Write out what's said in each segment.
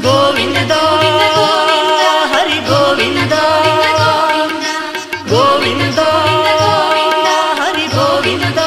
గోవింద హరి గోవింద గోవింద హరి గోవింద.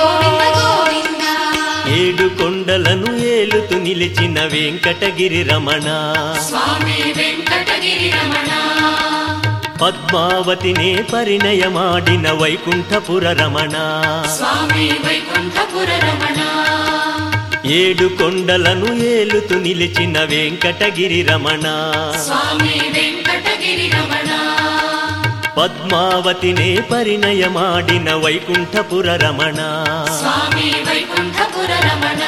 ఏడు కొండలను ఏలుతూ నిలిచిన వెంకటగిరి రమణ స్వామి వెంకటగిరి రమణ. పద్మావతినే పరిణయమాడిన వైకుంఠపుర రమణ స్వామి వైకుంఠపుర రమణ. ఏడు కొండలను ఏలుతూ నిలిచిన వెంకటగిరి రమణ స్వామి వెంకటగిరి రమణ. పద్మావతినే పరిణయమాడిన వైకుంఠపుర రమణ స్వామి వైకుంఠపుర రమణ.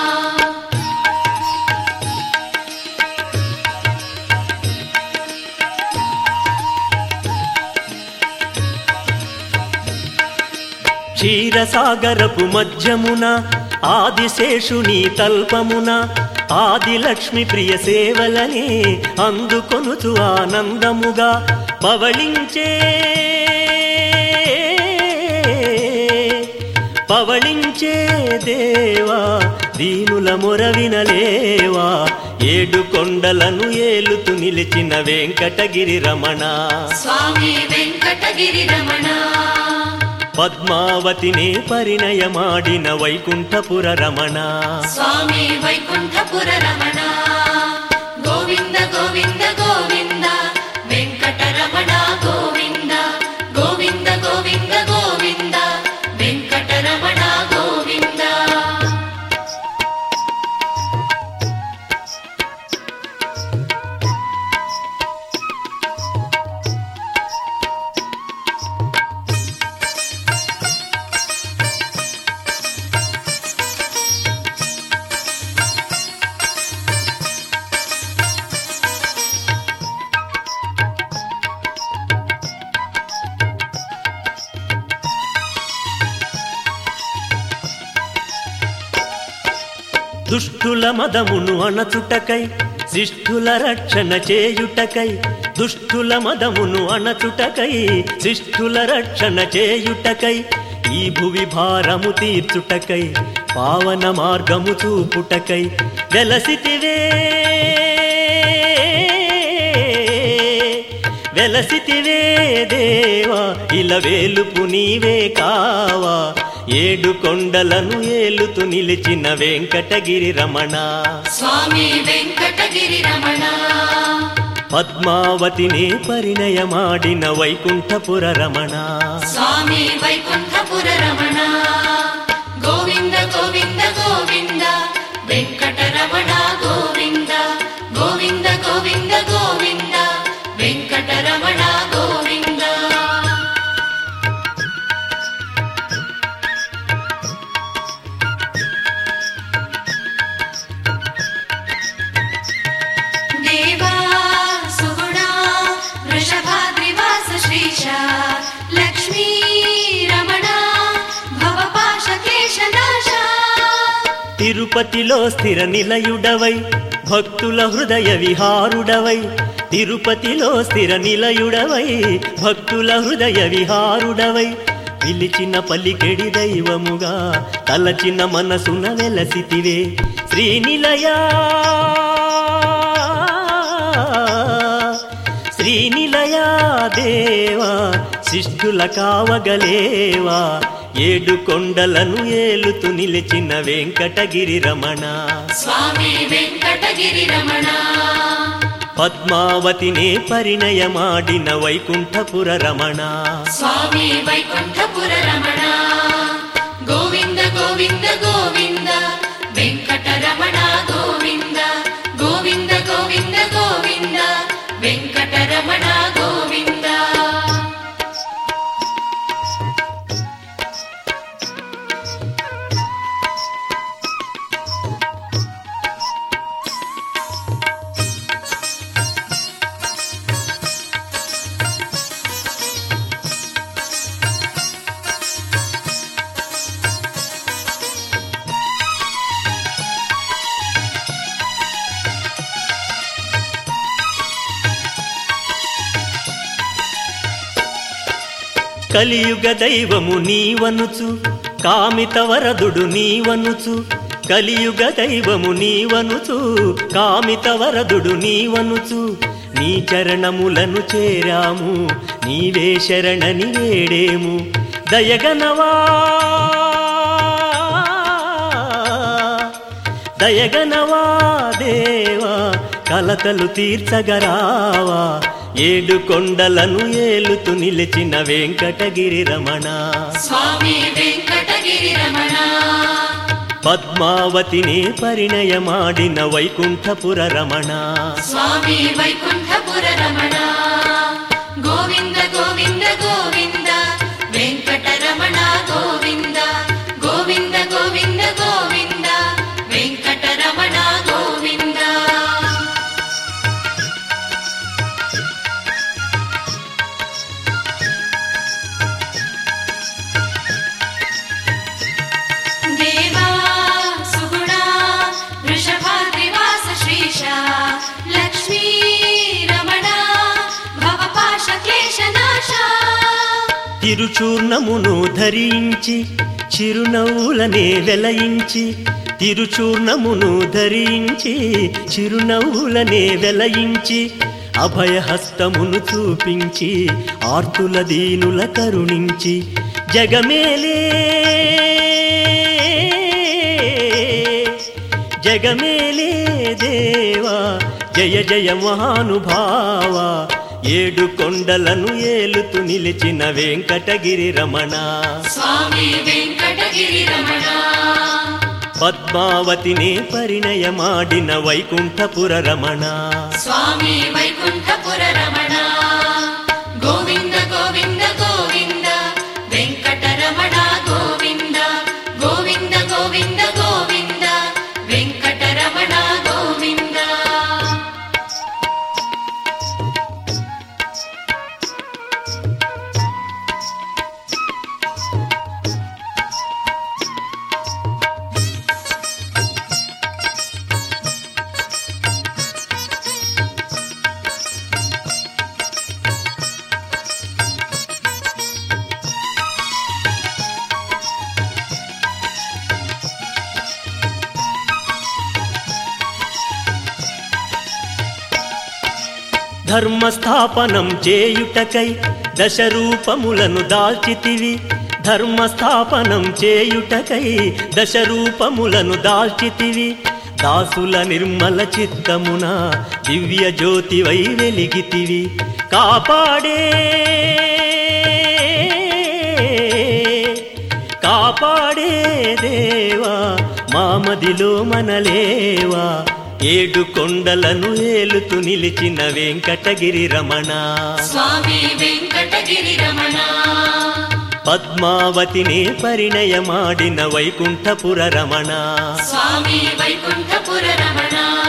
క్షీరసాగరపు మధ్యమున ఆదిశేషుని తల్పమున ఆదిలక్ష్మి ప్రియ సేవలనే అందుకొనుచు ఆనందముగా పవళించే దేవా దీనుల మొరవినలేవా. ఏడు కొండలను ఏలుతూ నిలిచిన వెంకటగిరి రమణ స్వామి వెంకటగిరి రమణ. పద్మావతినే పరిణయమాడిన వైకుంఠపుర రమణ స్వామి వైకుంఠపుర రమణ. గోవింద గోవింద గోవింద వెంకటరమణ గోవింద. గోవింద గోవింద గోవింద వెంకటరమణ గోవింద. దుష్టుల మదమును అణచుటకై శిష్టుల రక్షణ చేయుటకై. దుష్టుల మదమును అణచుటకై శిష్టుల రక్షణ చేయుటకై. ఈ భువి భారము తీర్చుటకై పావన మార్గము చూపుటకై వెలసితివే దేవా ఇలా వేలుపు నీవే కావా. ఏడు కొండలను ఏలుతూ నిలిచిన వెంకటగిరి రమణ స్వామి వెంకటగిరి రమణ. పద్మావతినే పరిణయమాడిన వైకుంఠపుర రమణ స్వామి వైకుంఠపుర రమణ. గోవింద గోవింద గోవింద వెంకటరమణ గోవింద. గోవింద గోవింద గోవింద వెంకటరమణ గోవింద. దేవా సుగుణా వృషభాద్రివాస శ్రీశ లక్ష్మీ రమణ భవపాశకేశనాశ. తిరుపతిలో స్థిర నిలయుడవై భక్తుల హృదయ విహారుడవై. తిరుపతిలో స్థిర నిలయుడవై భక్తుల హృదయ విహారుడవై. పిలిచిన పలికెడి దైవముగా తలచిన మనసున వెలసితివే శ్రీనిలయా. శ్రీనిలయా దేవా శిష్టుల కావగలేవా. ఏడు కొండలను ఏలుతూ నిలిచిన వెంకటగిరి రమణ స్వామి వెంకటగిరి రమణ. పద్మావతినే పరిణయమాడిన వైకుంఠపుర రమణ స్వామి వైకుంఠపుర రమణ. గోవింద గోవింద గోవింద వెంకటరమణ గోవింద. గోవింద గోవింద గోవింద వెంకటరమణ గోవింద. కలియుగ దైవము నీవనుచు కామిత వరదుడు నీవనుచు. కలియుగ దైవము నీవనుచు కామిత వరదుడు నీవనుచు నీ చరణములను చేరాము నీవే శరణని వేడేము దయగనవా దయగనవా దేవా కలతలు తీర్చగరావా ఏడు కొండలను ఏలుతూ నిలిచిన వెంకటగిరి రమణ స్వామి వెంకటగిరి రమణ పద్మావతిని పరిణయమాడిన వైకుంఠపుర రమణ స్వామి వైకుంఠపుర రమణ గోవింద గోవింద గోవింద వెంకటరమణ గోవింద గోవింద గోవింద గోవింద వెంకటరమణ గోవింద దేవా సుగుణా వృషభాద్రివాస శ్రీశ లక్ష్మీ రమణ భవపాశ క్లేశనాశ తిరుచూర్ణమును ధరించి చిరునవ్వులనే వెలయించి తిరుచూర్ణమును ధరించి చిరునవ్వులనే వెలయించి అభయహస్తమును చూపించి ఆర్తుల దీనుల కరుణించి జగమేలే జగమేలే దేవా జయ జయ మహానుభావా ఏడు కొండలను ఏలుతూ నిలిచిన వెంకటగిరి రమణ స్వామి వెంకటగిరి రమణ పద్మావతిని పరిణయమాడిన వైకుంఠపుర రమణ స్వామి వైకుంఠపుర రమణ గోవింద గోవింద గోవింద వెంకటరమణ గోవింద గోవింద గోవింద గోవింద వెంకటరమణ గోవింద ధర్మస్థాపనం చేయుటకై దశరూపములను దాల్చితివి ధర్మస్థాపనం చేయుటకై దశరూపములను దాల్చితివి దాసుల నిర్మల చిత్తమున దివ్య జ్యోతివై వెలిగితివి కాపాడే కాపాడే దేవా మామదిలో మనలేవా ఏడు కొండలను ఏలుతూ నిలిచిన వెంకటగిరి రమణ స్వామి వెంకటగిరి రమణ పద్మావతిని పరిణయమాడిన వైకుంఠపుర రమణ స్వామి వైకుంఠపుర రమణ